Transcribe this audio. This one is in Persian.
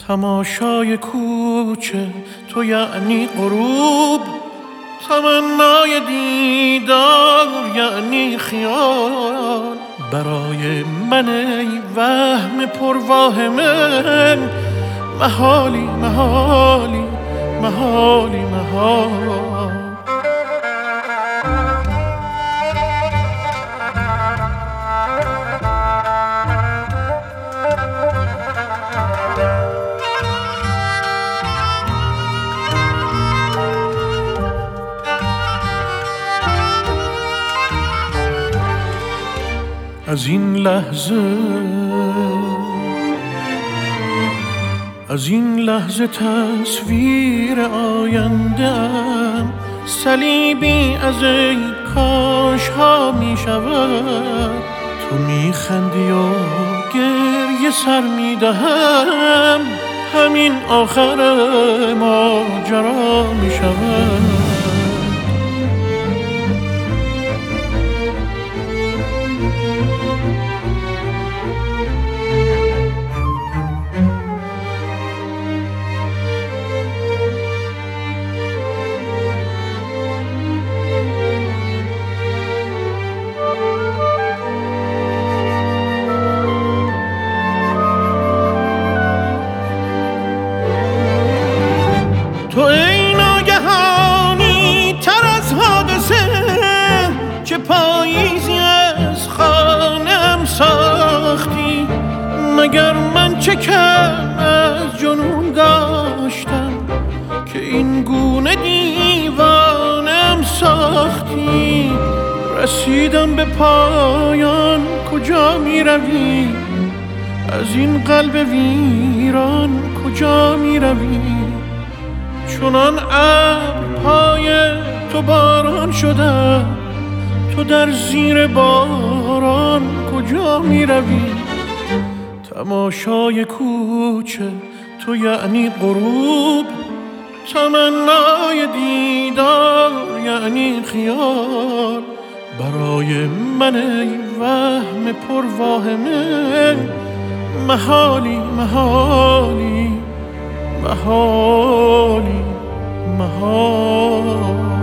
تماشای کوچه تو یعنی غروب، تمنای دیدار یعنی خیال. برای من ای وهم پرواهمه، محالی محالی محالی محال. از این لحظه تصویر آینده‌ام صلیبی از ای کاش ها می شود. تو می خندی و گریه سر می دهم، همین آخر ماجرا می شود. تو ای ناگهانی تر از حادثه، چه پاییزی از خانه‌ام ساختی. مگر من چه کم از جنون داشتم که این گونه دیوانم ساختی. رسیدم به پایان، کجا می روی؟ از این قلب ویران کجا می روی؟ چونان ابر پای تو باران شدم، تو در زیر باران کجا می روی؟ تماشای کوچه تو یعنی غروب، تمنای دیدار یعنی خیال. برای من ای وهم پرواهمه، محالی محالی محالی محال.